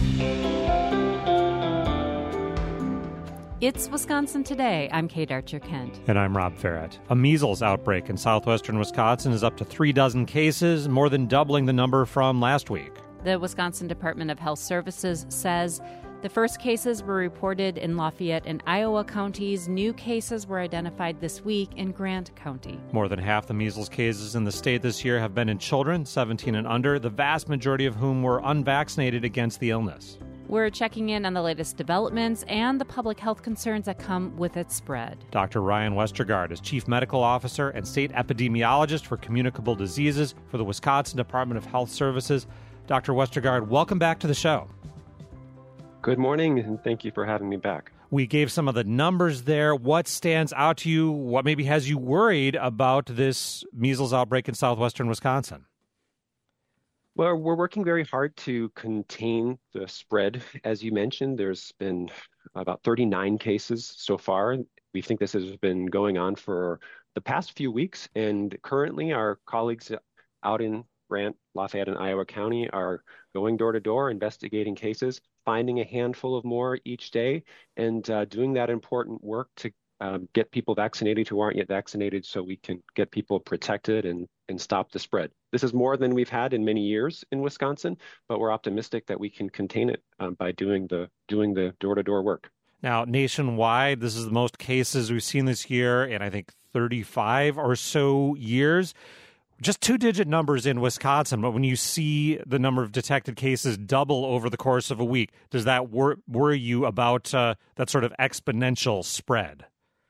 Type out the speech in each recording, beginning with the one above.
It's Wisconsin Today. I'm Kate Archer-Kent. And I'm Rob Farrett. A measles outbreak in southwestern Wisconsin is up to 36 cases, more than doubling the number from last week. The Wisconsin Department of Health Services says the first cases were reported in Lafayette and Iowa counties. New cases were identified this week in Grant County. More than half the measles cases in the state this year have been in children, 17 and under, the vast majority of whom were unvaccinated against the illness. We're checking in on the latest developments and the public health concerns that come with its spread. Dr. Ryan Westergaard is Chief Medical Officer and State Epidemiologist for Communicable Diseases for the Wisconsin Department of Health Services. Dr. Westergaard, welcome back to the show. Good morning, and thank you for having me back. We gave some of the numbers there. What stands out to you? What maybe has you worried about this measles outbreak in southwestern Wisconsin? Well, we're working very hard to contain the spread. As you mentioned, there's been about 39 cases so far. We think this has been going on for the past few weeks, and currently our colleagues out in Grant, Lafayette, and Iowa County are going door to door, investigating cases, finding a handful of more each day, and doing that important work to get people vaccinated who aren't yet vaccinated so we can get people protected and stop the spread. This is more than we've had in many years in Wisconsin, but we're optimistic that we can contain it by doing the door-to-door work. Now, nationwide, this is the most cases we've seen this year in, I think, 35 or so years. Just two-digit numbers in Wisconsin, but when you see the number of detected cases double over the course of a week, does that worry you about that sort of exponential spread?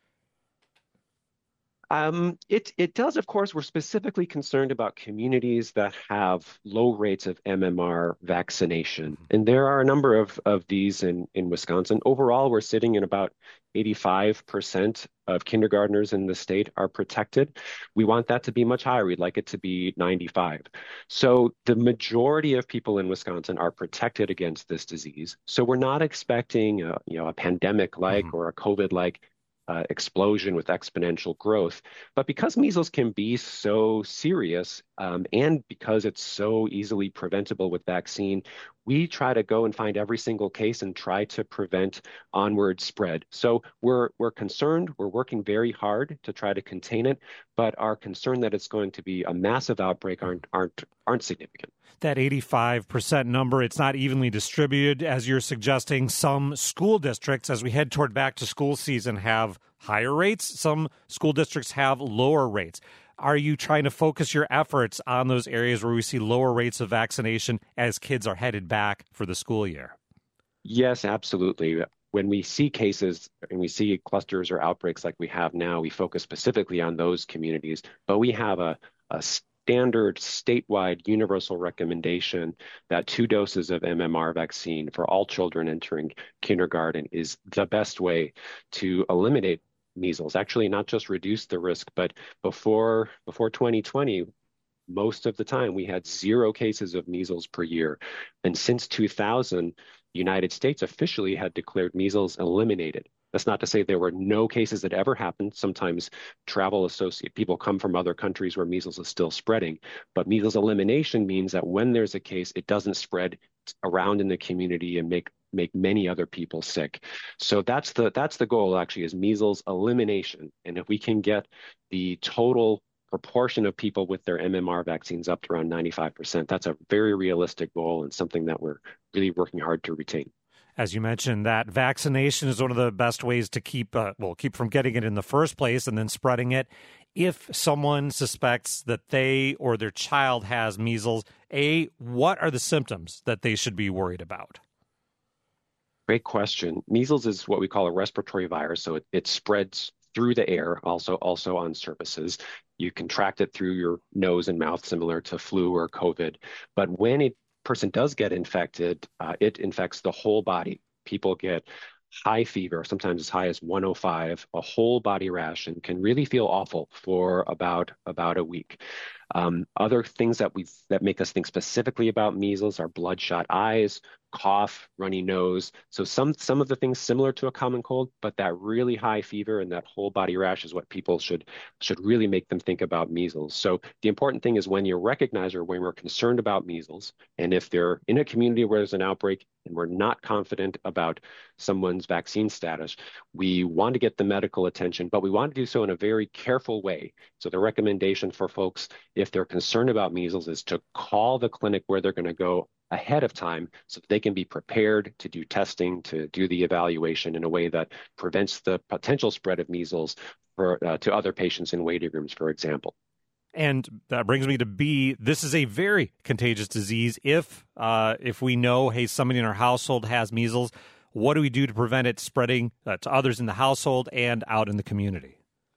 It does, of course. We're specifically concerned about communities that have low rates of MMR vaccination. And there are a number of these in Wisconsin. Overall, we're sitting in about 85% of kindergartners in the state are protected. We want that to be much higher. We'd like it to be 95. So the majority of people in Wisconsin are protected against this disease. So we're not expecting a pandemic-like or a COVID-like explosion with exponential growth. But because measles can be so serious and because it's so easily preventable with vaccine, we try to go and find every single case and try to prevent onward spread. So we're concerned. We're working very hard to try to contain it, but our concern that it's going to be a massive outbreak aren't significant. That 85% number, it's not evenly distributed, as you're suggesting. Some school districts, as we head toward back to school season, have higher rates. Some school districts have lower rates. Are you trying to focus your efforts on those areas where we see lower rates of vaccination as kids are headed back for the school year? Yes, absolutely. When we see cases and we see clusters or outbreaks like we have now, we focus specifically on those communities. But we have a standard statewide universal recommendation that 2 doses of MMR vaccine for all children entering kindergarten is the best way to eliminate measles. Actually, not just reduce the risk, but before 2020, most of the time we had 0 cases of measles per year. And since 2000, the United States officially had declared measles eliminated. That's not to say there were no cases that ever happened. Sometimes people come from other countries where measles is still spreading. But measles elimination means that when there's a case, it doesn't spread around in the community and make many other people sick. So that's the goal, actually, is measles elimination. And if we can get the total proportion of people with their MMR vaccines up to around 95%, that's a very realistic goal and something that we're really working hard to retain. As you mentioned, that vaccination is one of the best ways to keep from getting it in the first place and then spreading it. If someone suspects that they or their child has measles, what are the symptoms that they should be worried about? Great question. Measles is what we call a respiratory virus, so it spreads through the air, also on surfaces. You contract it through your nose and mouth, similar to flu or COVID. But when a person does get infected, it infects the whole body. People get high fever, sometimes as high as 105, a whole body rash, and can really feel awful for about a week. Other things that make us think specifically about measles are bloodshot eyes, cough, runny nose. So some of the things similar to a common cold, but that really high fever and that whole body rash is what people should really make them think about measles. So the important thing is when you recognize or when we're concerned about measles, and if they're in a community where there's an outbreak and we're not confident about someone's vaccine status, we want to get the medical attention, but we want to do so in a very careful way. So the recommendation for folks, if they're concerned about measles, is to call the clinic where they're going to go ahead of time so that they can be prepared to do testing, to do the evaluation in a way that prevents the potential spread of measles to other patients in waiting rooms, for example. And that brings me to B. This is a very contagious disease. If we know, hey, somebody in our household has measles, what do we do to prevent it spreading to others in the household and out in the community?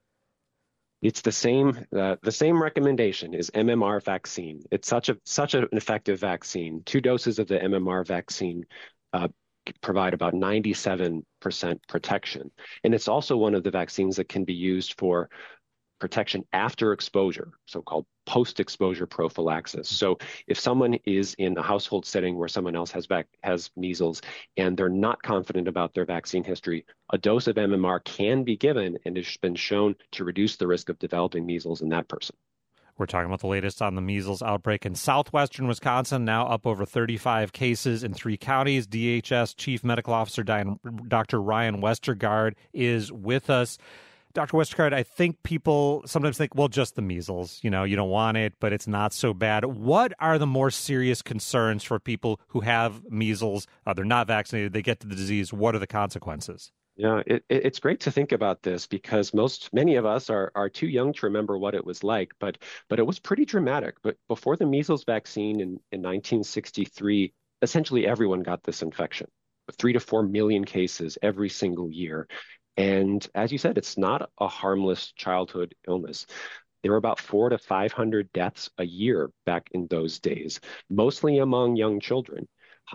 It's the same recommendation is MMR vaccine. It's such an effective vaccine. 2 doses of the MMR vaccine provide about 97% protection. And it's also one of the vaccines that can be used for protection after exposure, so-called post-exposure prophylaxis. So if someone is in a household setting where someone else has measles and they're not confident about their vaccine history, a dose of MMR can be given and has been shown to reduce the risk of developing measles in that person. We're talking about the latest on the measles outbreak in southwestern Wisconsin, now up over 35 cases in 3 counties. DHS Chief Medical Officer Dr. Ryan Westergaard is with us. Dr. Westergaard, I think people sometimes think, well, just the measles, you don't want it, but it's not so bad. What are the more serious concerns for people who have measles? They're not vaccinated, they get the disease. What are the consequences? Yeah, it's great to think about this because many of us are too young to remember what it was like, but it was pretty dramatic. But before the measles vaccine in 1963, essentially everyone got this infection, 3 to 4 million cases every single year. And as you said, it's not a harmless childhood illness. There were about 400 to 500 deaths a year back in those days, mostly among young children.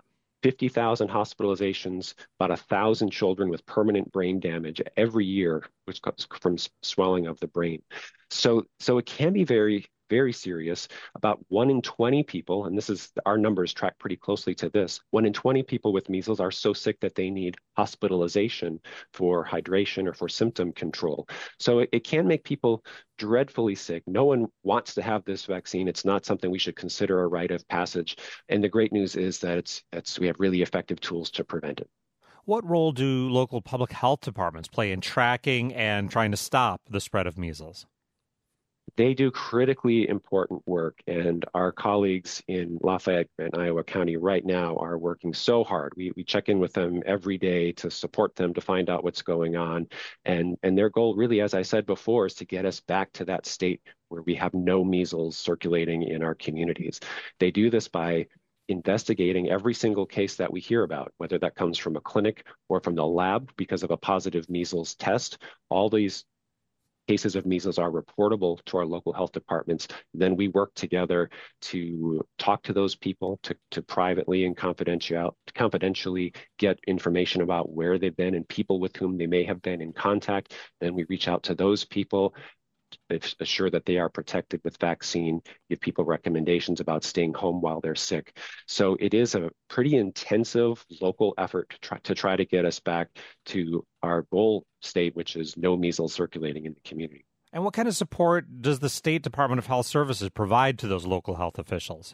50,000 hospitalizations, about 1,000 children with permanent brain damage every year, which comes from swelling of the brain. So it can be very, very serious. About 1 in 20 people, and our numbers track pretty closely to this, 1 in 20 people with measles are so sick that they need hospitalization for hydration or for symptom control. So it can make people dreadfully sick. No one wants to have this vaccine. It's not something we should consider a rite of passage. And the great news is that we have really effective tools to prevent it. What role do local public health departments play in tracking and trying to stop the spread of measles? They do critically important work, and our colleagues in Lafayette and Iowa County right now are working so hard. We check in with them every day to support them, to find out what's going on. And their goal really, as I said before, is to get us back to that state where we have no measles circulating in our communities. They do this by investigating every single case that we hear about, whether that comes from a clinic or from the lab because of a positive measles test. All these cases of measles are reportable to our local health departments. Then we work together to talk to those people, to privately and confidentially get information about where they've been and people with whom they may have been in contact. Then we reach out to those people, assure that they are protected with vaccine, give people recommendations about staying home while they're sick. So it is a pretty intensive local effort to try to get us back to our goal state, which is no measles circulating in the community. And what kind of support does the State Department of Health Services provide to those local health officials?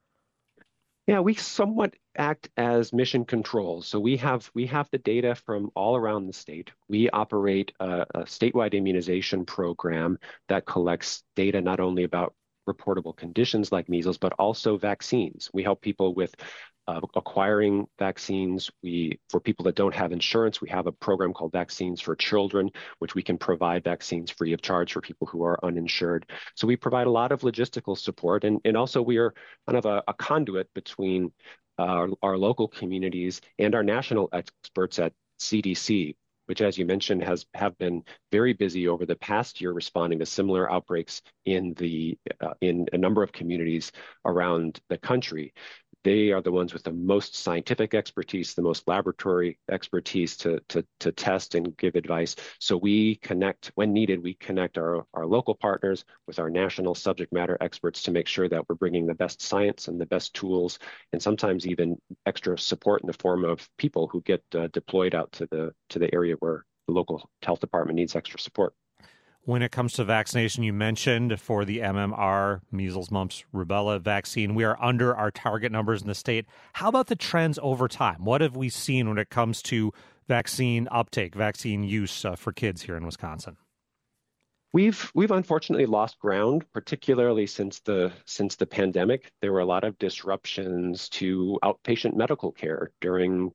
Yeah, we somewhat act as mission control. So we have the data from all around the state. We operate a statewide immunization program that collects data not only about reportable conditions like measles, but also vaccines. We help people with acquiring vaccines. For people that don't have insurance, we have a program called Vaccines for Children, which we can provide vaccines free of charge for people who are uninsured. So we provide a lot of logistical support, and also we are kind of a conduit between our local communities and our national experts at CDC, which, as you mentioned, have been very busy over the past year responding to similar outbreaks in a number of communities around the country. they are the ones with the most scientific expertise, the most laboratory expertise to test and give advice. So we connect, when needed, we connect our local partners with our national subject matter experts to make sure that we're bringing the best science and the best tools, and sometimes even extra support in the form of people who get deployed out to the area where the local health department needs extra support. When it comes to vaccination, you mentioned for the MMR, measles, mumps, rubella vaccine, we are under our target numbers in the state. How about the trends over time? What have we seen when it comes to vaccine uptake, vaccine use for kids here in Wisconsin? We've unfortunately lost ground, particularly since the pandemic. There were a lot of disruptions to outpatient medical care during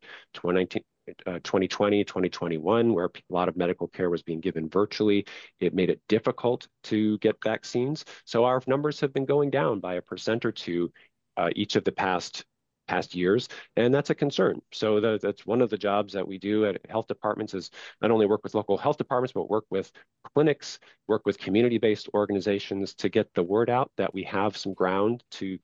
2020, 2021, where a lot of medical care was being given virtually. It made it difficult to get vaccines. So our numbers have been going down by 1% or 2 each of the past years, and that's a concern. So that's one of the jobs that we do at health departments is not only work with local health departments, but work with clinics, work with community-based organizations to get the word out that we have some ground to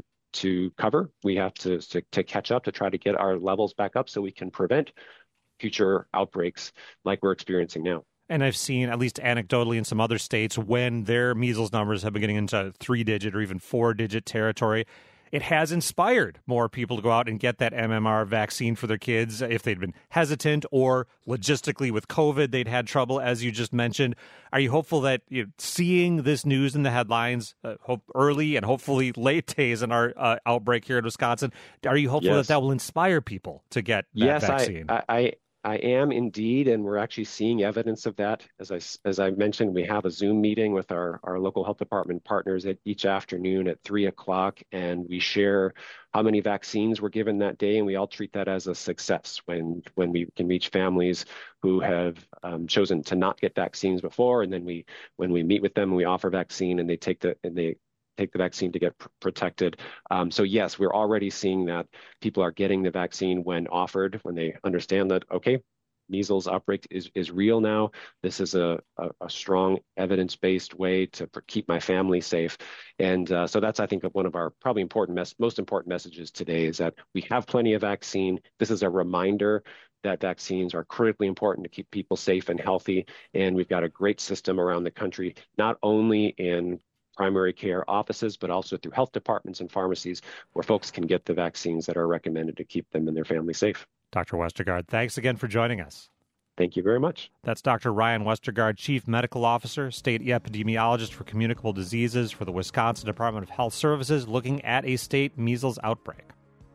cover. We have to catch up to try to get our levels back up so we can prevent future outbreaks like we're experiencing now. And I've seen, at least anecdotally in some other states, when their measles numbers have been getting into 3-digit or even 4-digit territory, it has inspired more people to go out and get that MMR vaccine for their kids if they'd been hesitant or logistically with COVID, they'd had trouble, as you just mentioned. Are you hopeful that seeing this news in the headlines early and hopefully late days in our outbreak here in Wisconsin, are you hopeful that will inspire people to get that vaccine? I am indeed, and we're actually seeing evidence of that. As I mentioned, we have a Zoom meeting with our local health department partners each afternoon at 3:00, and we share how many vaccines were given that day, and we all treat that as a success when we can reach families who have chosen to not get vaccines before, and then when we meet with them and we offer vaccine and they take the vaccine to get protected. So yes, we're already seeing that people are getting the vaccine when offered, when they understand that, okay, measles outbreak is real now. This is a strong evidence-based way to keep my family safe. And so that's, I think, one of our probably most important messages today is that we have plenty of vaccine. This is a reminder that vaccines are critically important to keep people safe and healthy. And we've got a great system around the country, not only in primary care offices, but also through health departments and pharmacies where folks can get the vaccines that are recommended to keep them and their family safe. Dr. Westergaard, thanks again for joining us. Thank you very much. That's Dr. Ryan Westergaard, Chief Medical Officer, State Epidemiologist for Communicable Diseases for the Wisconsin Department of Health Services, looking at a state measles outbreak.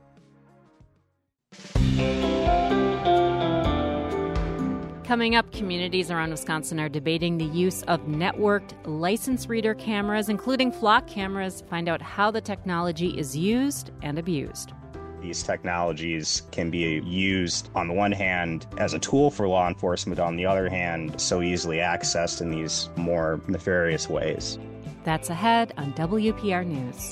Coming up, communities around Wisconsin are debating the use of networked license reader cameras, including flock cameras. Find out how the technology is used and abused. These technologies can be used, on the one hand, as a tool for law enforcement, on the other hand, so easily accessed in these more nefarious ways. That's ahead on WPR News.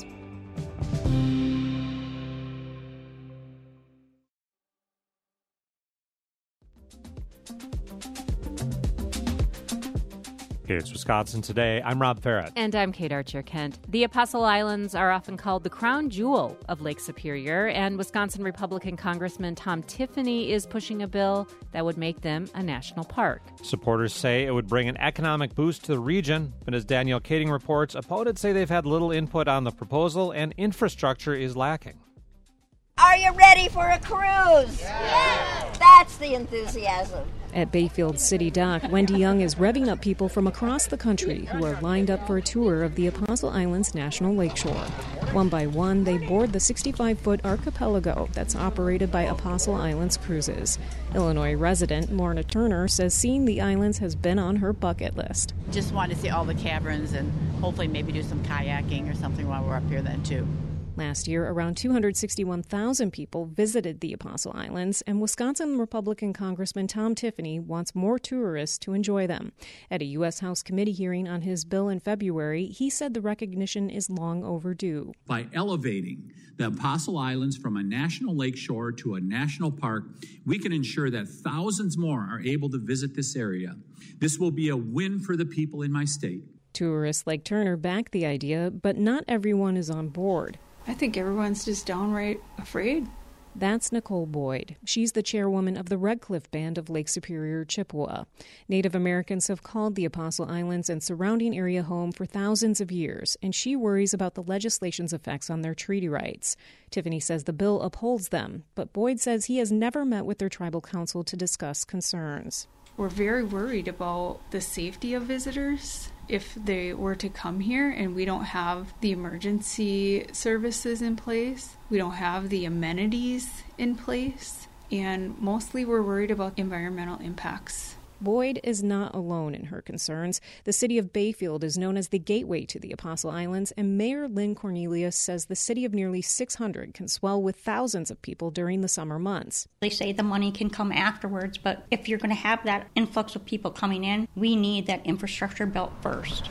It's Wisconsin Today. I'm Rob Farrett. And I'm Kate Archer-Kent. The Apostle Islands are often called the crown jewel of Lake Superior, and Wisconsin Republican Congressman Tom Tiffany is pushing a bill that would make them a national park. Supporters say it would bring an economic boost to the region, but as Danielle Kading reports, opponents say they've had little input on the proposal and infrastructure is lacking. Are you ready for a cruise? Yes! That's the enthusiasm. At Bayfield City Dock, Wendy Young is revving up people from across the country who are lined up for a tour of the Apostle Islands National Lakeshore. One by one, they board the 65-foot archipelago that's operated by Apostle Islands Cruises. Illinois resident Lorna Turner says seeing the islands has been on her bucket list. Just want to see all the caverns and hopefully maybe do some kayaking or something while we're up here then too. Last year, around 261,000 people visited the Apostle Islands, and Wisconsin Republican Congressman Tom Tiffany wants more tourists to enjoy them. At a U.S. House committee hearing on his bill in February, he said the recognition is long overdue. By elevating the Apostle Islands from a national lakeshore to a national park, we can ensure that thousands more are able to visit this area. This will be a win for the people in my state. Tourists like Turner back the idea, but not everyone is on board. I think everyone's just downright afraid. That's Nicole Boyd. She's the chairwoman of the Red Cliff Band of Lake Superior, Chippewa. Native Americans have called the Apostle Islands and surrounding area home for thousands of years, and she worries about the legislation's effects on their treaty rights. Tiffany says the bill upholds them, but Boyd says he has never met with their tribal council to discuss concerns. We're very worried about the safety of visitors if they were to come here and we don't have the emergency services in place, we don't have the amenities in place, and mostly we're worried about environmental impacts. Boyd is not alone in her concerns. The city of Bayfield is known as the gateway to the Apostle Islands, and Mayor Lynn Cornelius says the city of nearly 600 can swell with thousands of people during the summer months. They say the money can come afterwards, but if you're going to have that influx of people coming in, we need that infrastructure built first.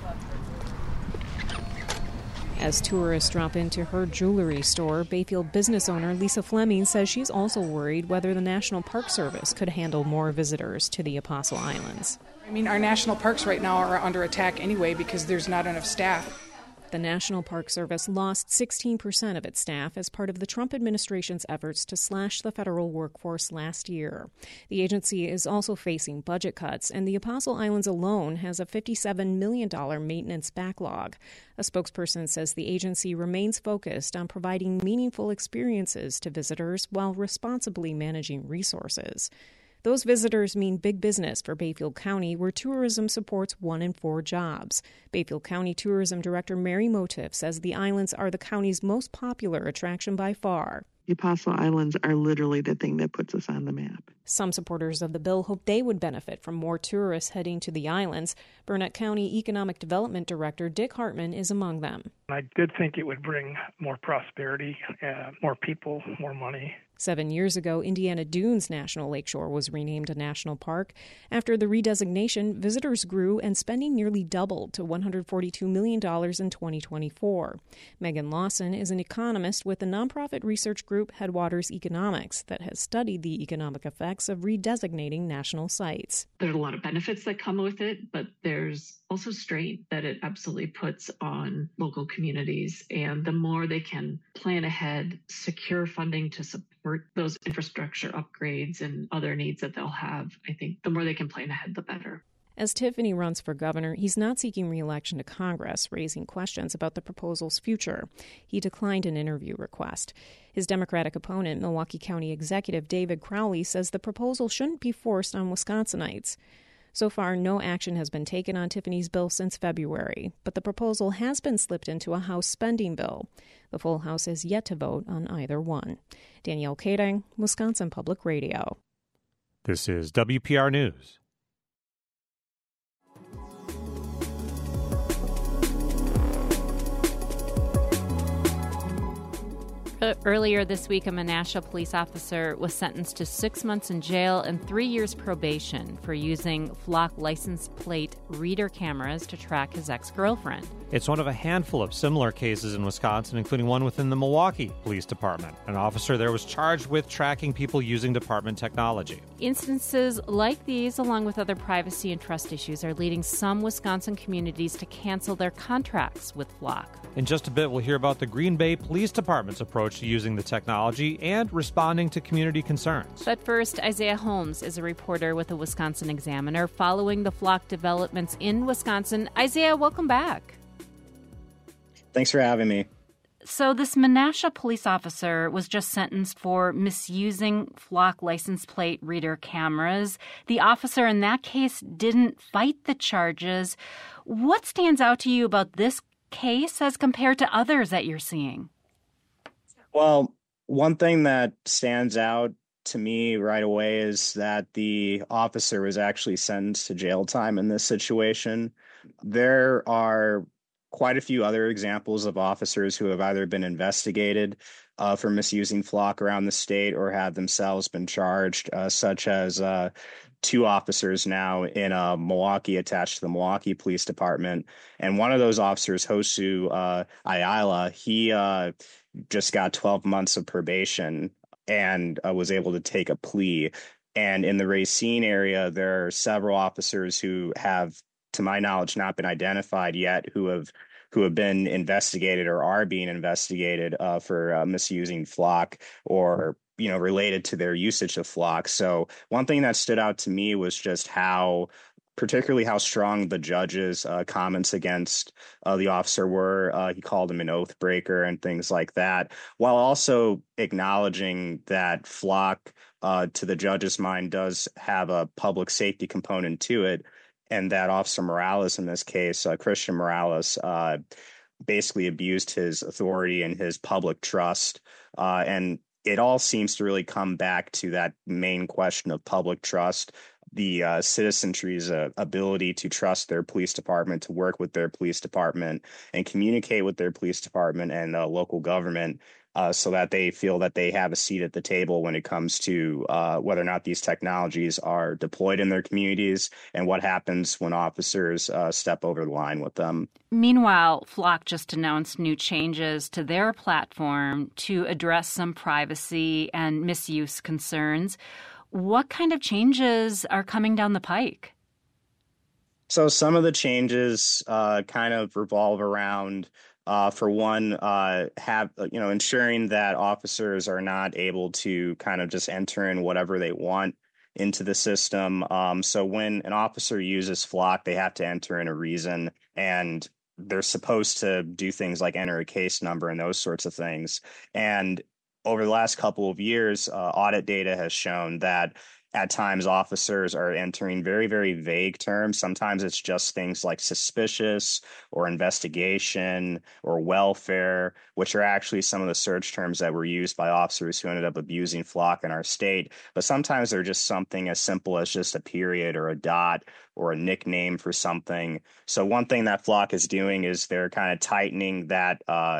As tourists drop into her jewelry store, Bayfield business owner Lisa Fleming says she's also worried whether the National Park Service could handle more visitors to the Apostle Islands. I mean, our national parks right now are under attack anyway because there's not enough staff. The National Park Service lost 16% of its staff as part of the Trump administration's efforts to slash the federal workforce last year. The agency is also facing budget cuts, and the Apostle Islands alone has a $57 million maintenance backlog. A spokesperson says the agency remains focused on providing meaningful experiences to visitors while responsibly managing resources. Those visitors mean big business for Bayfield County, where tourism supports 1 in 4 jobs. Bayfield County Tourism Director Mary Motif says the islands are the county's most popular attraction by far. The Apostle Islands are literally the thing that puts us on the map. Some supporters of the bill hope they would benefit from more tourists heading to the islands. Burnett County Economic Development Director Dick Hartman is among them. I did think it would bring more prosperity, more people, more money. 7 years ago, Indiana Dunes National Lakeshore was renamed a national park. After the redesignation, visitors grew and spending nearly doubled to $142 million in 2024. Megan Lawson is an economist with the nonprofit research group Headwaters Economics that has studied the economic effects of redesignating national sites. There's a lot of benefits that come with it, but there's also strain that it absolutely puts on local communities. And the more they can plan ahead, secure funding to support those infrastructure upgrades and other needs that they'll have, I think the more they can plan ahead, the better. As Tiffany runs for governor, he's not seeking re-election to Congress, raising questions about the proposal's future. He declined an interview request. His Democratic opponent, Milwaukee County Executive David Crowley, says the proposal shouldn't be forced on Wisconsinites. So far, no action has been taken on Tiffany's bill since February, but the proposal has been slipped into a House spending bill. The full House is yet to vote on either one. Danielle Kading, Wisconsin Public Radio. This is WPR News. Earlier this week, a Menasha police officer was sentenced to 6 months in jail and 3 years probation for using Flock license plate reader cameras to track his ex-girlfriend. It's one of a handful of similar cases in Wisconsin, including one within the Milwaukee Police Department. An officer there was charged with tracking people using department technology. Instances like these, along with other privacy and trust issues, are leading some Wisconsin communities to cancel their contracts with Flock. In just a bit, we'll hear about the Green Bay Police Department's approach to using the technology and responding to community concerns. But first, Isaiah Holmes is a reporter with the Wisconsin Examiner following the Flock developments in Wisconsin. Isaiah, welcome back. Thanks for having me. So this Menasha police officer was just sentenced for misusing Flock license plate reader cameras. The officer in that case didn't fight the charges. What stands out to you about this case as compared to others that you're seeing? Well, one thing that stands out to me right away is that the officer was actually sentenced to jail time in this situation. There are quite a few other examples of officers who have either been investigated for misusing Flock around the state or have themselves been charged, such as 2 officers now in Milwaukee attached to the Milwaukee Police Department. And one of those officers, Hosu Ayala, he just got 12 months of probation and was able to take a plea. And in the Racine area, there are several officers who have, to my knowledge, not been identified yet, who who have been investigated or are being investigated for misusing flock or related to their usage of flock. So one thing that stood out to me was just particularly how strong the judge's comments against the officer were. He called him an oath breaker and things like that, while also acknowledging that flock, to the judge's mind, does have a public safety component to it, and that Officer Morales, in this case, Christian Morales, basically abused his authority and his public trust. And it all seems to really come back to that main question of public trust, the citizenry's ability to trust their police department, to work with their police department and communicate with their police department and local government, so that they feel that they have a seat at the table when it comes to whether or not these technologies are deployed in their communities and what happens when officers step over the line with them. Meanwhile, Flock just announced new changes to their platform to address some privacy and misuse concerns. What kind of changes are coming down the pike? So some of the changes kind of revolve around, for one, ensuring that officers are not able to kind of just enter in whatever they want into the system. So when an officer uses Flock, they have to enter in a reason, and they're supposed to do things like enter a case number and those sorts of things. And over the last couple of years, audit data has shown that at times officers are entering very, very vague terms. Sometimes it's just things like suspicious or investigation or welfare, which are actually some of the search terms that were used by officers who ended up abusing Flock in our state. But sometimes they're just something as simple as just a period or a dot or a nickname for something. So one thing that Flock is doing is they're kind of tightening that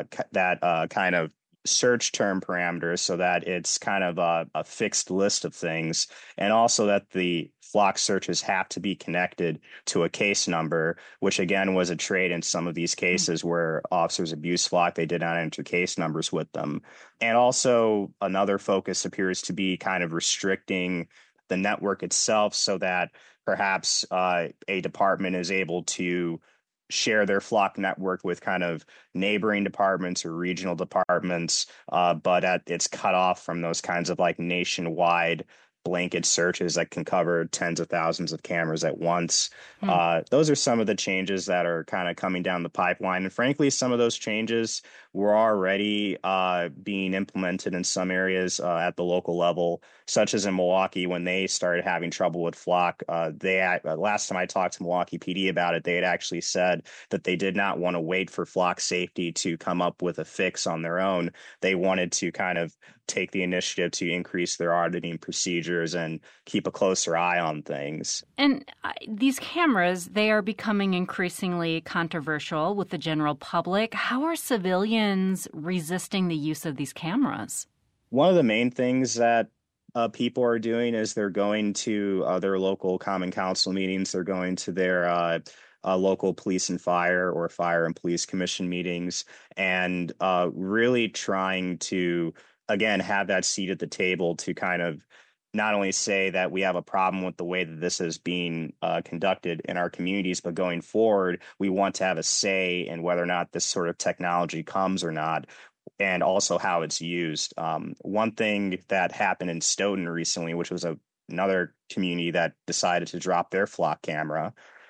kind of search term parameters so that it's kind of a fixed list of things, and also that the Flock searches have to be connected to a case number, which again was a trait in some of these cases where officers abused Flock. They did not enter case numbers with them. And also another focus appears to be kind of restricting the network itself so that perhaps a department is able to share their Flock network with kind of neighboring departments or regional departments, but it's cut off from those kinds of like nationwide blanket searches that can cover tens of thousands of cameras at once. Those are some of the changes that are kind of coming down the pipeline. And frankly, some of those changes were already being implemented in some areas at the local level, such as in Milwaukee when they started having trouble with Flock. Last time I talked to Milwaukee PD about it, they had actually said that they did not want to wait for Flock safety to come up with a fix on their own. They wanted to kind of take the initiative to increase their auditing procedures and keep a closer eye on things. And these cameras, they are becoming increasingly controversial with the general public. How are civilians resisting the use of these cameras? One of the main things that people are doing is they're going to their local common council meetings. They're going to their local police and fire or fire and police commission meetings and really trying to, again, have that seat at the table to kind of not only say that we have a problem with the way that this is being conducted in our communities, but going forward, we want to have a say in whether or not this sort of technology comes or not, and also how it's used. One thing that happened in Stoughton recently, which was another community that decided to drop their Flock camera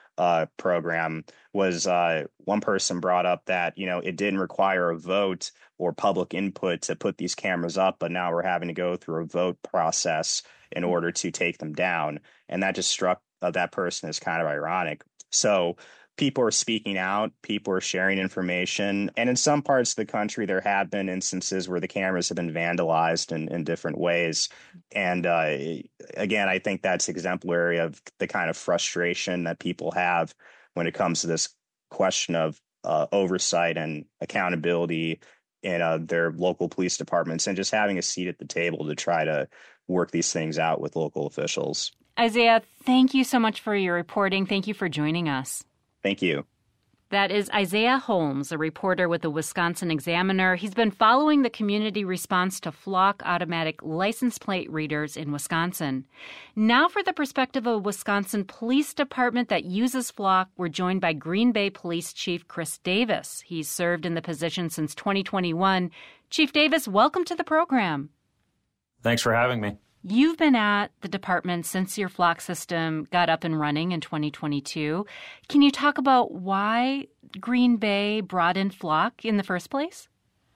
program, was one person brought up that, it didn't require a vote or public input to put these cameras up, but now we're having to go through a vote process in order to take them down. And that just struck that person as kind of ironic. So people are speaking out, people are sharing information. And in some parts of the country, there have been instances where the cameras have been vandalized in different ways. And again, I think that's exemplary of the kind of frustration that people have when it comes to this question of oversight and accountability in their local police departments, and just having a seat at the table to try to work these things out with local officials. Isaiah, thank you so much for your reporting. Thank you for joining us. Thank you. That is Isaiah Holmes, a reporter with the Wisconsin Examiner. He's been following the community response to Flock automatic license plate readers in Wisconsin. Now for the perspective of a Wisconsin Police Department that uses Flock, we're joined by Green Bay Police Chief Chris Davis. He's served in the position since 2021. Chief Davis, welcome to the program. Thanks for having me. You've been at the department since your Flock system got up and running in 2022. Can you talk about why Green Bay brought in Flock in the first place?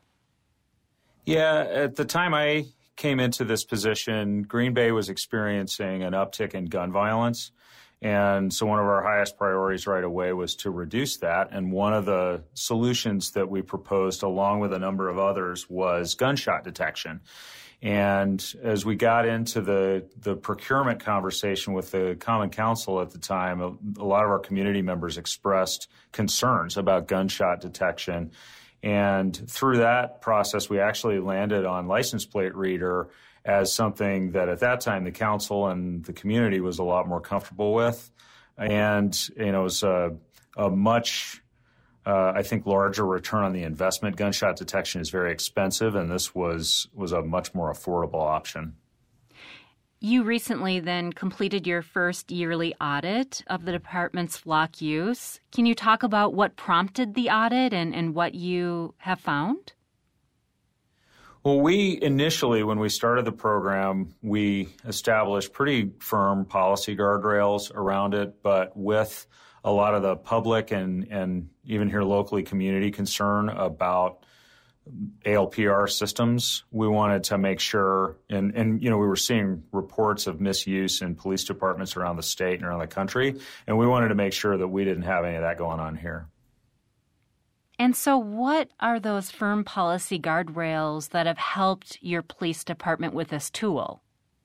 Yeah, at the time I came into this position, Green Bay was experiencing an uptick in gun violence. And so one of our highest priorities right away was to reduce that. And one of the solutions that we proposed, along with a number of others, was gunshot detection. And as we got into the procurement conversation with the Common Council at the time, a lot of our community members expressed concerns about gunshot detection. And through that process, we actually landed on license plate reader as something that at that time the council and the community was a lot more comfortable with. And, it was a much I think larger return on the investment. Gunshot detection is very expensive, and this was a much more affordable option. You recently then completed your first yearly audit of the department's Flock use. Can you talk about what prompted the audit and what you have found? Well, we initially, when we started the program, we established pretty firm policy guardrails around it, but with a lot of the public and even here locally community concern about ALPR systems, we wanted to make sure, and we were seeing reports of misuse in police departments around the state and around the country, and we wanted to make sure that we didn't have any of that going on here. And so what are those firm policy guardrails that have helped your police department with this tool?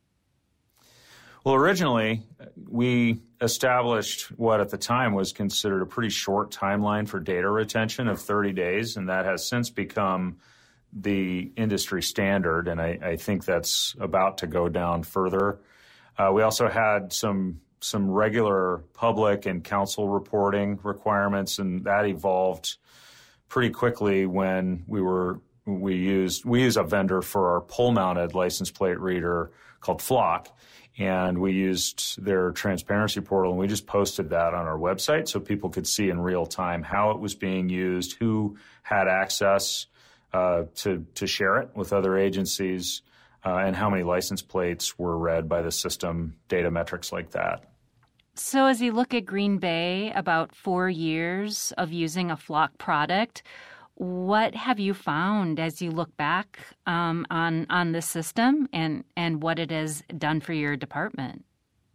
Well, originally, we established what at the time was considered a pretty short timeline for data retention of 30 days, and that has since become the industry standard, and I think that's about to go down further. We also had some regular public and council reporting requirements, and that evolved pretty quickly when we use a vendor for our pole-mounted license plate reader called Flock. And we used their transparency portal, and we just posted that on our website so people could see in real time how it was being used, who had access to share it with other agencies, and how many license plates were read by the system, data metrics like that. So as you look at Green Bay, about 4 years of using a Flock product, what have you found as you look back on this system and what it has done for your department?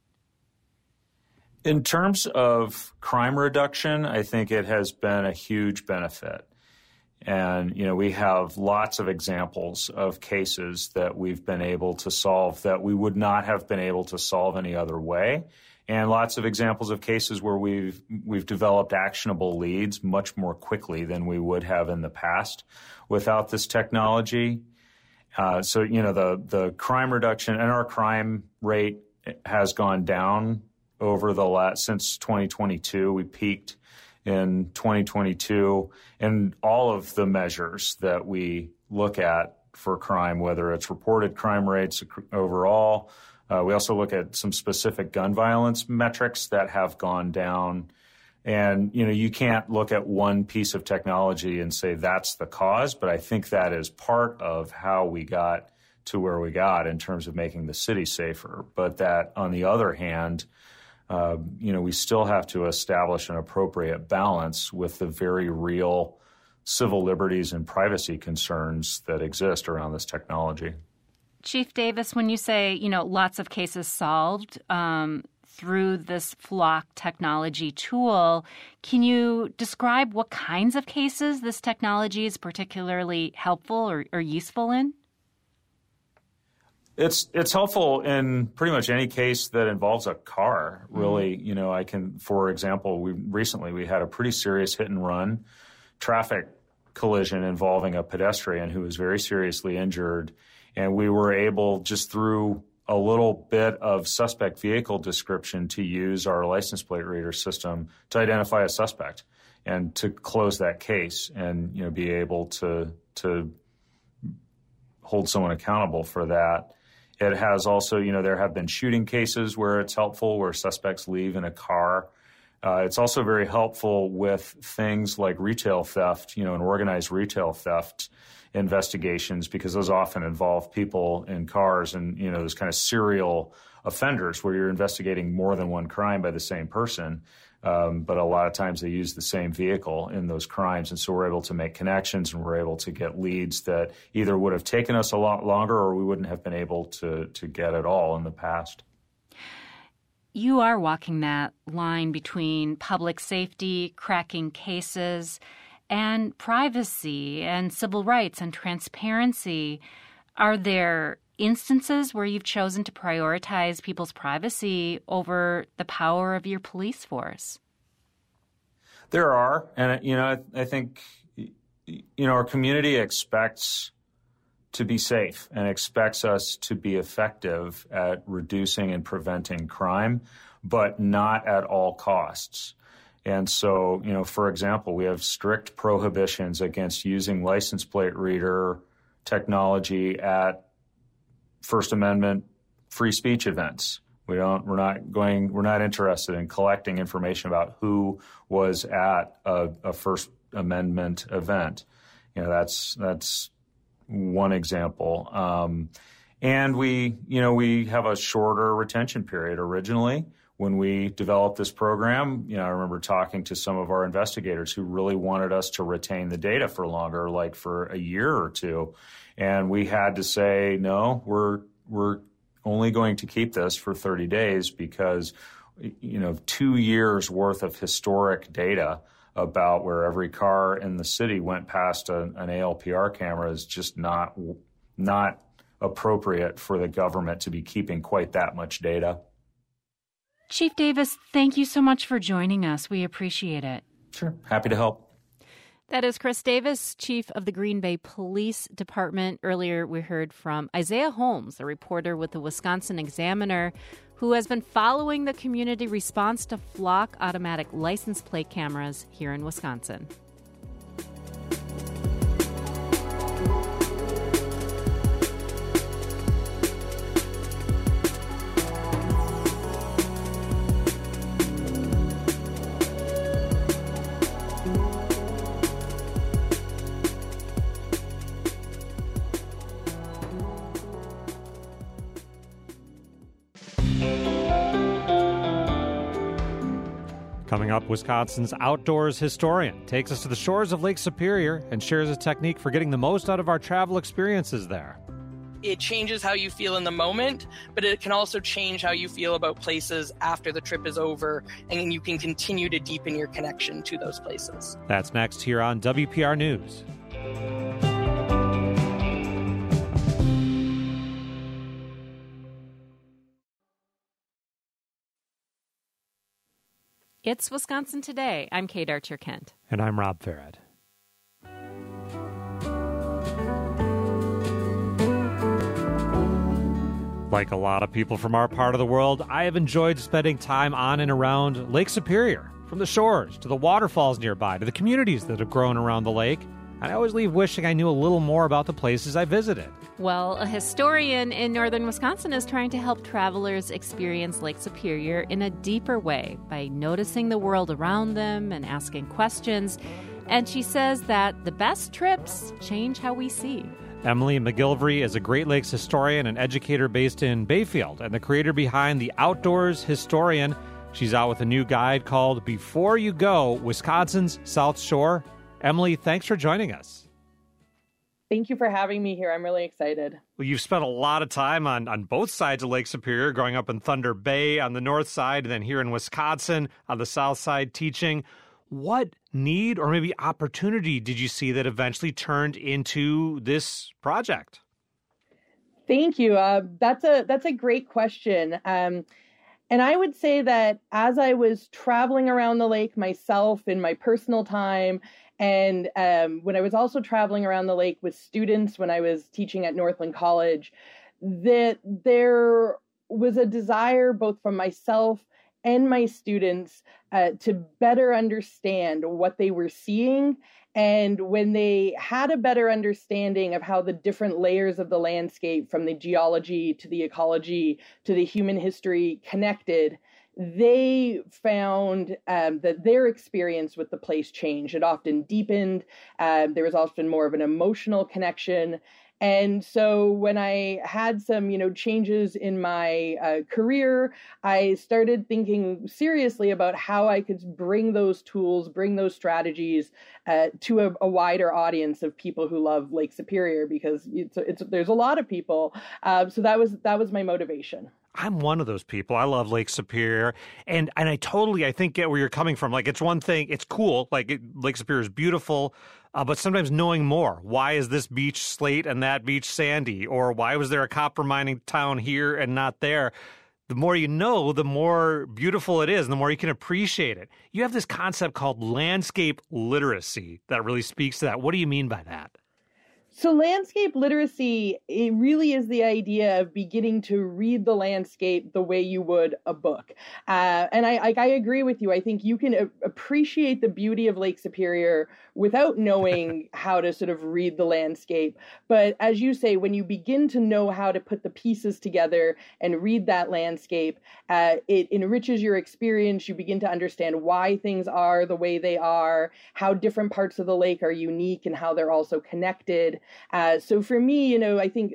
In terms of crime reduction, I think it has been a huge benefit. And, we have lots of examples of cases that we've been able to solve that we would not have been able to solve any other way. And lots of examples of cases where we've developed actionable leads much more quickly than we would have in the past without this technology. So the crime reduction and our crime rate has gone down over since 2022. We peaked in 2022, and all of the measures that we look at for crime, whether it's reported crime rates overall. We also look at some specific gun violence metrics that have gone down. And, you can't look at one piece of technology and say that's the cause, but I think that is part of how we got to where we got in terms of making the city safer. But that, on the other hand, we still have to establish an appropriate balance with the very real civil liberties and privacy concerns that exist around this technology. Chief Davis, when you say, lots of cases solved through this Flock technology tool, can you describe what kinds of cases this technology is particularly helpful or useful in? It's helpful in pretty much any case that involves a car, really. Mm-hmm. For example, we had a pretty serious hit and run traffic collision involving a pedestrian who was very seriously injured. And we were able, just through a little bit of suspect vehicle description, to use our license plate reader system to identify a suspect. and to close that case and, be able to hold someone accountable for that. It has also, there have been shooting cases where it's helpful, where suspects leave in a car. It's also very helpful with things like retail theft, and organized retail theft investigations, because those often involve people in cars and, those kind of serial offenders where you're investigating more than one crime by the same person. But a lot of times they use the same vehicle in those crimes. And so we're able to make connections and we're able to get leads that either would have taken us a lot longer or we wouldn't have been able to get at all in the past. You are walking that line between public safety, cracking cases, and privacy and civil rights and transparency. Are there instances where you've chosen to prioritize people's privacy over the power of your police force? There are. And, I think, our community expects to be safe and expects us to be effective at reducing and preventing crime, but not at all costs. And so, for example, we have strict prohibitions against using license plate reader technology at First Amendment free speech events. We're not interested in collecting information about who was at a First Amendment event. That's one example. And we have a shorter retention period. Originally, when we developed this program, I remember talking to some of our investigators who really wanted us to retain the data for longer, like for a year or two. And we had to say, no, we're only going to keep this for 30 days because, 2 years worth of historic data about where every car in the city went past an ALPR camera is just not appropriate for the government to be keeping quite that much data. Chief Davis, thank you so much for joining us. We appreciate it. Sure. Happy to help. That is Chris Davis, Chief of the Green Bay Police Department. Earlier, we heard from Isaiah Holmes, a reporter with the Wisconsin Examiner, who has been following the community response to Flock automatic license plate cameras here in Wisconsin. Coming up, Wisconsin's outdoors historian takes us to the shores of Lake Superior and shares a technique for getting the most out of our travel experiences there. It changes how you feel in the moment, but it can also change how you feel about places after the trip is over, and you can continue to deepen your connection to those places. That's next here on WPR News. It's Wisconsin Today. I'm Kate Archer-Kent. And I'm Rob Farad. Like a lot of people from our part of the world, I have enjoyed spending time on and around Lake Superior, from the shores to the waterfalls nearby to the communities that have grown around the lake. And I always leave wishing I knew a little more about the places I visited. Well, a historian in northern Wisconsin is trying to help travelers experience Lake Superior in a deeper way by noticing the world around them and asking questions. And she says that the best trips change how we see. Emily McGilvery is a Great Lakes historian and educator based in Bayfield and the creator behind The Outdoors Historian. She's out with a new guide called Before You Go, Wisconsin's South Shore. Emily, thanks for joining us. Thank you for having me here. I'm really excited. Well, you've spent a lot of time on both sides of Lake Superior, growing up in Thunder Bay on the north side, and then here in Wisconsin on the south side teaching. What need or maybe opportunity did you see that eventually turned into this project? Thank you. That's a great question. And I would say that as I was traveling around the lake myself in my personal time, and when I was also traveling around the lake with students when I was teaching at Northland College, that there was a desire both from myself and my students to better understand what they were seeing. And when they had a better understanding of how the different layers of the landscape, from the geology to the ecology to the human history, connected, they found that their experience with the place changed. It often deepened. There was often more of an emotional connection. And so when I had some, changes in my career, I started thinking seriously about how I could bring those tools, bring those strategies to a wider audience of people who love Lake Superior, because there's a lot of people. So that was my motivation. I'm one of those people. I love Lake Superior, and I think get where you're coming from. Like, it's one thing, it's cool. Like, Lake Superior is beautiful, but sometimes knowing more. Why is this beach slate and that beach sandy? Or why was there a copper mining town here and not there? The more you know, the more beautiful it is, and the more you can appreciate it. You have this concept called landscape literacy that really speaks to that. What do you mean by that? So landscape literacy, it really is the idea of beginning to read the landscape the way you would a book. And I agree with you. I think you can appreciate the beauty of Lake Superior without knowing how to sort of read the landscape. But as you say, when you begin to know how to put the pieces together and read that landscape, it enriches your experience. You begin to understand why things are the way they are, how different parts of the lake are unique, and how they're also connected. So for me, I think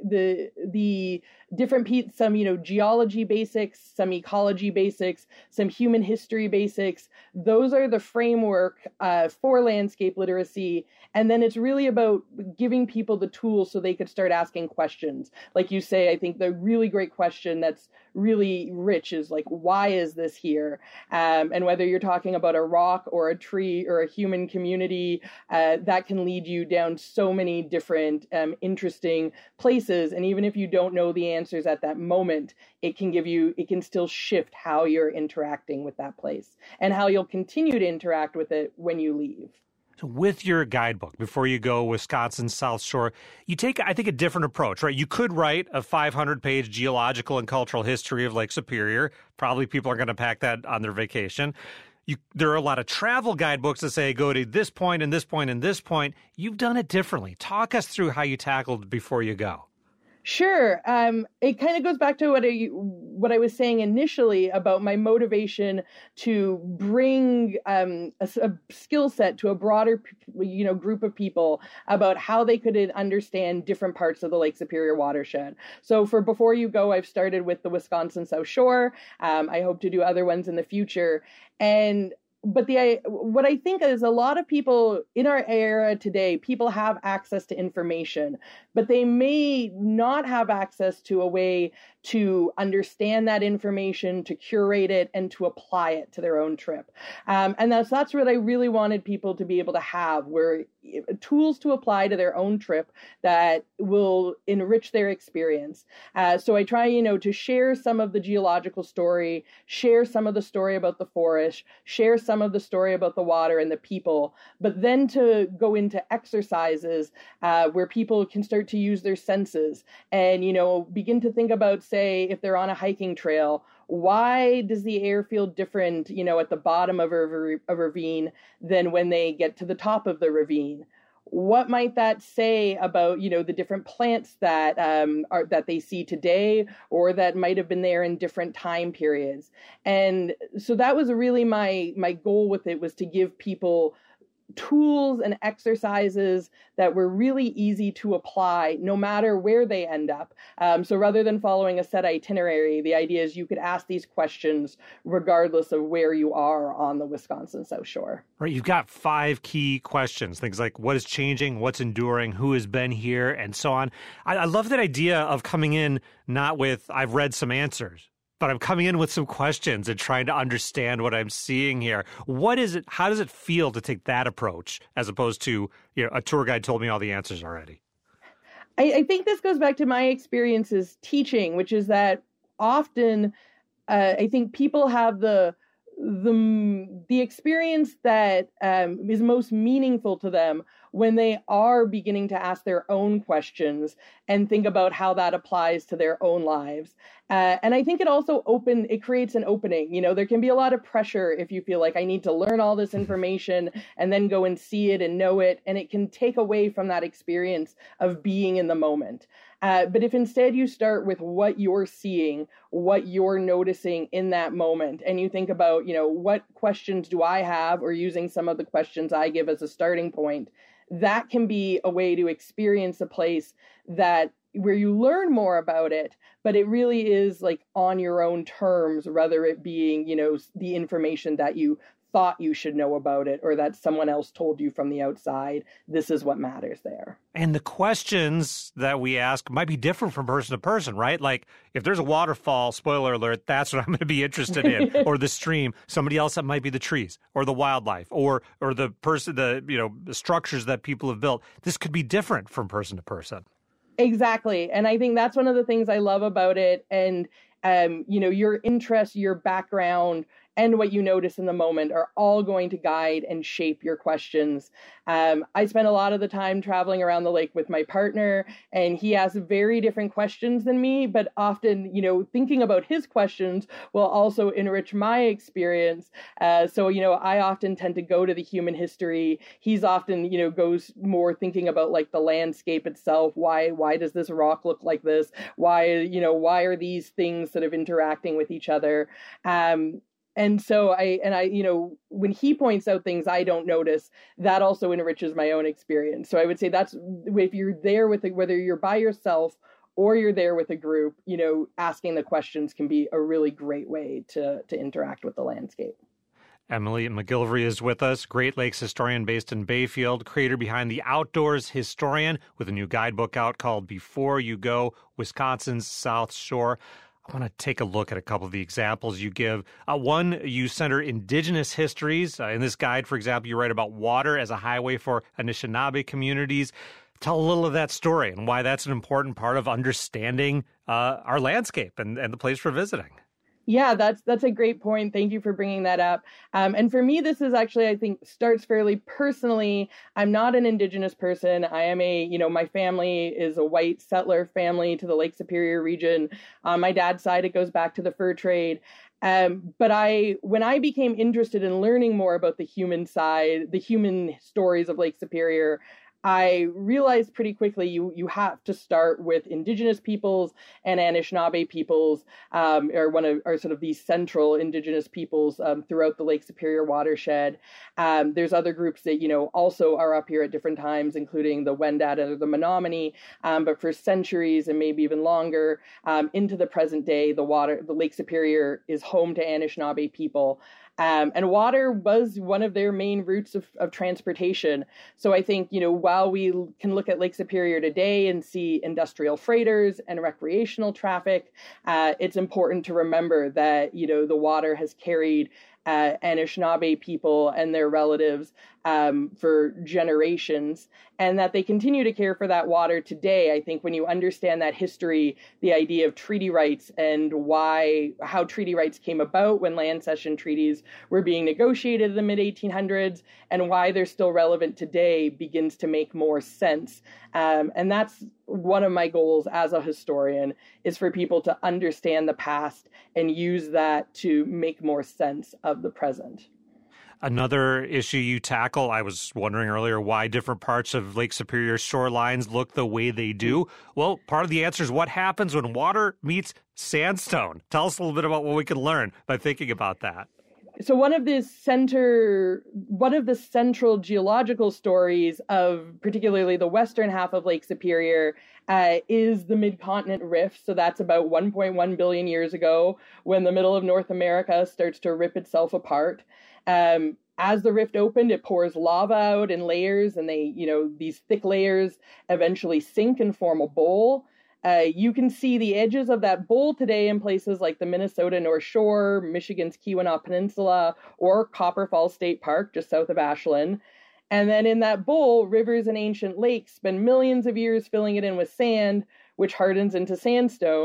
the different some, geology basics, some ecology basics, some human history basics, those are the framework for landscape literacy. And then it's really about giving people the tools so they could start asking questions. Like you say, I think the really great question that's really rich is like, why is this here? And whether you're talking about a rock or a tree or a human community, that can lead you down so many different interesting places. And even if you don't know the answers at that moment, it can still shift how you're interacting with that place and how you'll continue to interact with it when you leave. So with your guidebook, before you go Wisconsin South Shore, you take, I think, a different approach, right? You could write a 500-page geological and cultural history of Lake Superior. Probably people are going to pack that on their vacation. There are a lot of travel guidebooks that say, go to this point and this point and this point. You've done it differently. Talk us through how you tackled before you go. Sure. It kind of goes back to what I was saying initially about my motivation to bring a skill set to a broader, group of people about how they could understand different parts of the Lake Superior watershed. So for Before You Go, I've started with the Wisconsin South Shore. I hope to do other ones in the future. But what I think is a lot of people in our era today, people have access to information, but they may not have access to a way to understand that information, to curate it, and to apply it to their own trip. And that's what I really wanted people to be able to have, were tools to apply to their own trip that will enrich their experience. So I try, to share some of the geological story, share some of the story about the forest, share some of the story about the water and the people, but then to go into exercises where people can start to use their senses and, begin to think about, say, if they're on a hiking trail, why does the air feel different, at the bottom of a ravine than when they get to the top of the ravine? What might that say about, the different plants that that they see today, or that might have been there in different time periods? And so that was really my goal with it, was to give people tools and exercises that were really easy to apply no matter where they end up. So rather than following a set itinerary, the idea is you could ask these questions regardless of where you are on the Wisconsin South Shore. Right. You've got 5 key questions, things like what is changing, what's enduring, who has been here, and so on. I love that idea of coming in not with, I've read some answers, but I'm coming in with some questions and trying to understand what I'm seeing here. What is it? How does it feel to take that approach as opposed to, a tour guide told me all the answers already? I think this goes back to my experiences teaching, which is that often I think people have the the experience that is most meaningful to them when they are beginning to ask their own questions and think about how that applies to their own lives. And I think it creates an opening. You know, there can be a lot of pressure if you feel like I need to learn all this information and then go and see it and know it. And it can take away from that experience of being in the moment. But if instead you start with what you're seeing, what you're noticing in that moment, and you think about, you know, what questions do I have, or using some of the questions I give as a starting point, that can be a way to experience a place where you learn more about it, but it really is like on your own terms, rather it being, you know, the information that you thought you should know about it, or that someone else told you from the outside. This is what matters there. And the questions that we ask might be different from person to person, right? Like if there's a waterfall, spoiler alert, that's what I'm going to be interested in, or the stream. Somebody else, that might be the trees or the wildlife or the person, the structures that people have built. This could be different from person to person. Exactly. And I think that's one of the things I love about it. And, your interest, your background, and what you notice in the moment are all going to guide and shape your questions. I spend a lot of the time traveling around the lake with my partner, and he asks very different questions than me, but often, thinking about his questions will also enrich my experience. So I often tend to go to the human history. He's often, goes more thinking about like the landscape itself. Why does this rock look like this? Why are these things sort of interacting with each other? And so when he points out things I don't notice, that also enriches my own experience. So I would say that's, if you're there whether you're by yourself or you're there with a group, asking the questions can be a really great way to interact with the landscape. Emily McGillivray is with us, Great Lakes historian based in Bayfield, creator behind The Outdoors Historian, with a new guidebook out called Before You Go, Wisconsin's South Shore. I want to take a look at a couple of the examples you give. One, you center Indigenous histories. In this guide, for example, you write about water as a highway for Anishinaabe communities. Tell a little of that story and why that's an important part of understanding our landscape and the place we're visiting. Yeah, that's a great point. Thank you for bringing that up. And for me, this is actually, I think, starts fairly personally. I'm not an Indigenous person. I am my family is a white settler family to the Lake Superior region. On my dad's side, it goes back to the fur trade. But when I became interested in learning more about the human side, the human stories of Lake Superior, I realized pretty quickly you have to start with Indigenous peoples and Anishinaabe peoples, are sort of these central Indigenous peoples throughout the Lake Superior watershed. There's other groups that also are up here at different times, including the Wendat and the Menominee. But for centuries and maybe even longer into the present day, the Lake Superior is home to Anishinaabe people. And water was one of their main routes of transportation. So I think, while we can look at Lake Superior today and see industrial freighters and recreational traffic, it's important to remember that, the water has carried Anishinaabe people and their relatives for generations, and that they continue to care for that water today. I think when you understand that history, the idea of treaty rights and how treaty rights came about when land cession treaties were being negotiated in the mid-1800s, and why they're still relevant today begins to make more sense. And that's one of my goals as a historian, is for people to understand the past and use that to make more sense of the present. Another issue you tackle, I was wondering earlier why different parts of Lake Superior shorelines look the way they do. Well, part of the answer is what happens when water meets sandstone. Tell us a little bit about what we can learn by thinking about that. So one of the central geological stories of particularly the western half of Lake Superior is the Mid-Continent Rift. So that's about 1.1 billion years ago, when the middle of North America starts to rip itself apart. As the rift opened, it pours lava out in layers, and these thick layers eventually sink and form a bowl. You can see the edges of that bowl today in places like the Minnesota North Shore, Michigan's Keweenaw Peninsula, or Copper Falls State Park, just south of Ashland. And then in that bowl, rivers and ancient lakes spend millions of years filling it in with sand, which hardens into sandstone.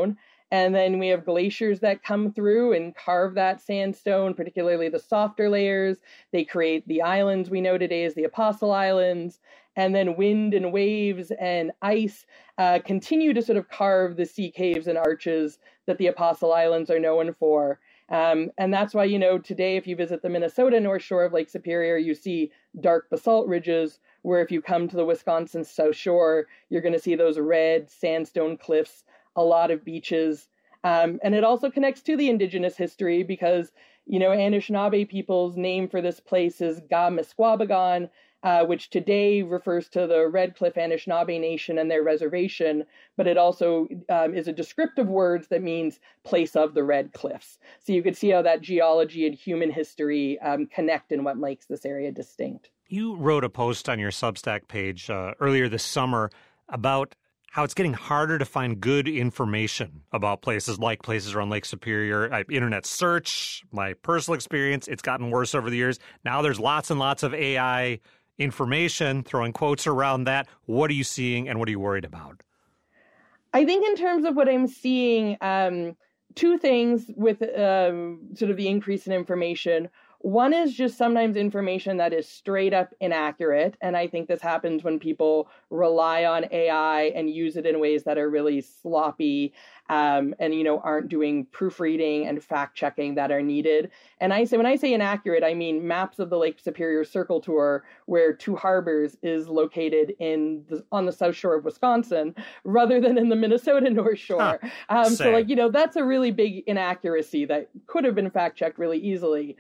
And then we have glaciers that come through and carve that sandstone, particularly the softer layers. They create the islands we know today as the Apostle Islands. And then wind and waves and ice continue to sort of carve the sea caves and arches that the Apostle Islands are known for. And that's why, today, if you visit the Minnesota North Shore of Lake Superior, you see dark basalt ridges, where if you come to the Wisconsin South Shore, you're going to see those red sandstone cliffs, a lot of beaches. And it also connects to the indigenous history because, Anishinaabe people's name for this place is Ga-Misquabagon, which today refers to the Red Cliff Anishinaabe Nation and their reservation, but it also is a descriptive word that means place of the Red Cliffs. So you could see how that geology and human history connect in what makes this area distinct. You wrote a post on your Substack page earlier this summer about how it's getting harder to find good information about places around Lake Superior. Internet search, my personal experience, it's gotten worse over the years. Now there's lots and lots of AI information, throwing quotes around that. What are you seeing and what are you worried about? I think in terms of what I'm seeing, two things with sort of the increase in information. One is just sometimes information that is straight up inaccurate. And I think this happens when people rely on AI and use it in ways that are really sloppy and, aren't doing proofreading and fact checking that are needed. And when I say inaccurate, I mean maps of the Lake Superior Circle Tour, where Two Harbors is located on the South Shore of Wisconsin rather than in the Minnesota North Shore. So that's a really big inaccuracy that could have been fact checked really easily.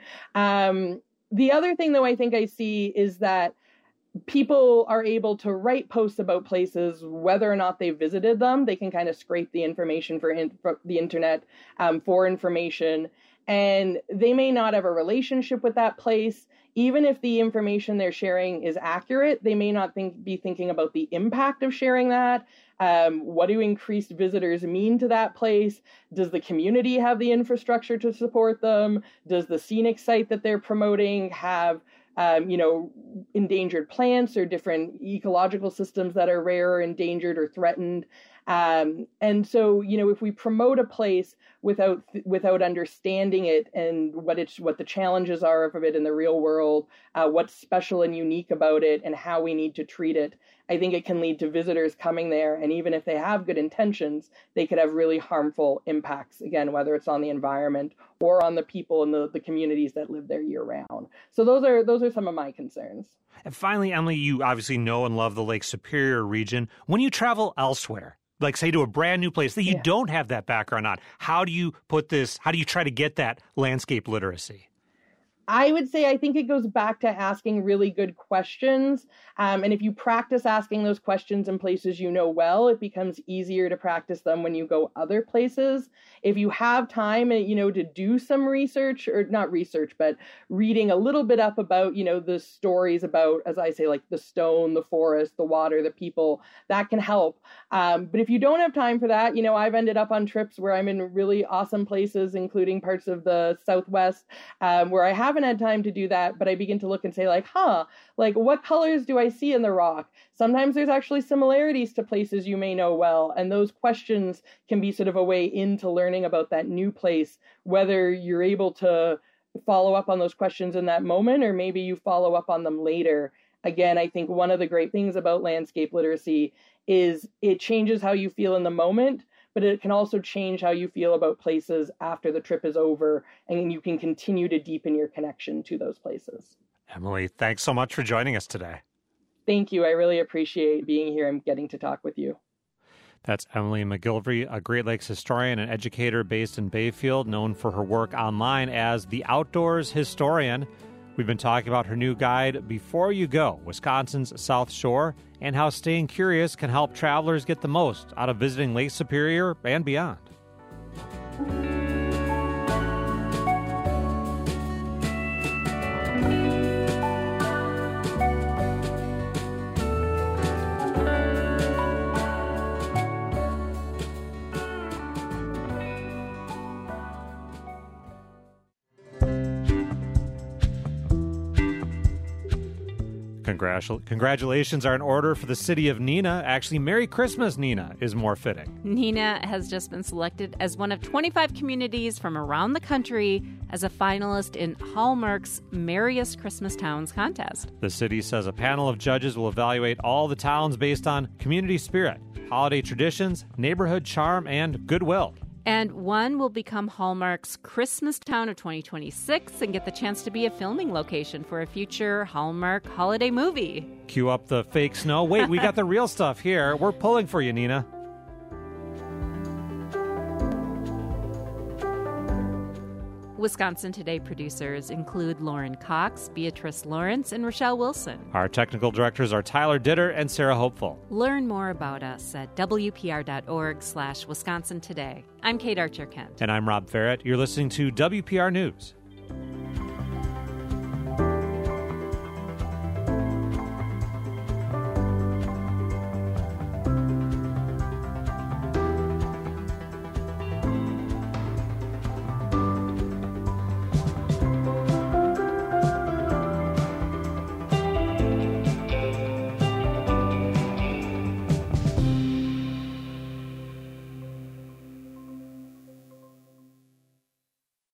The other thing, though, I think I see is that people are able to write posts about places, whether or not they visited them. They can kind of scrape the information for the internet for information, and they may not have a relationship with that place. Even if the information they're sharing is accurate, they may not be thinking about the impact of sharing that. What do increased visitors mean to that place? Does the community have the infrastructure to support them? Does the scenic site that they're promoting have endangered plants or different ecological systems that are rare or endangered or threatened? And so, if we promote a place without understanding it and what the challenges are of it in the real world, what's special and unique about it and how we need to treat it, I think it can lead to visitors coming there. And even if they have good intentions, they could have really harmful impacts, again, whether it's on the environment or on the people and the communities that live there year round. So those are some of my concerns. And finally, Emily, you obviously know and love the Lake Superior region. When you travel elsewhere, like say to a brand new place that you don't have that background on, how do you try to get that landscape literacy? I would say I think it goes back to asking really good questions. And if you practice asking those questions in places you know well, it becomes easier to practice them when you go other places. If you have time, to do some research, or not research, but reading a little bit up about, the stories about, as I say, like the stone, the forest, the water, the people, that can help. But if you don't have time for that, I've ended up on trips where I'm in really awesome places, including parts of the Southwest, where I haven't had time to do that, but I begin to look and say what colors do I see in the rock? Sometimes there's actually similarities to places you may know well, and those questions can be sort of a way into learning about that new place, whether you're able to follow up on those questions in that moment, or maybe you follow up on them later. Again, I think one of the great things about landscape literacy is it changes how you feel in the moment, but it can also change how you feel about places after the trip is over, and you can continue to deepen your connection to those places. Emily, thanks so much for joining us today. Thank you. I really appreciate being here and getting to talk with you. That's Emily McGilvery, a Great Lakes historian and educator based in Bayfield, known for her work online as the Outdoors Historian. We've been talking about her new guide, Before You Go, Wisconsin's South Shore, and how staying curious can help travelers get the most out of visiting Lake Superior and beyond. Congratulations are in order for the city of Neenah. Actually, Merry Christmas, Neenah, is more fitting. Neenah has just been selected as one of 25 communities from around the country as a finalist in Hallmark's Merriest Christmas Towns contest. The city says a panel of judges will evaluate all the towns based on community spirit, holiday traditions, neighborhood charm, and goodwill. And one will become Hallmark's Christmas Town of 2026 and get the chance to be a filming location for a future Hallmark holiday movie. Cue up the fake snow. Wait, we got the real stuff here. We're pulling for you, Neenah. Wisconsin Today producers include Lauren Cox, Beatrice Lawrence, and Rochelle Wilson. Our technical directors are Tyler Ditter and Sarah Hopeful. Learn more about us at wpr.org/Wisconsin Today. I'm Kate Archer-Kent. And I'm Rob Ferrett. You're listening to WPR News.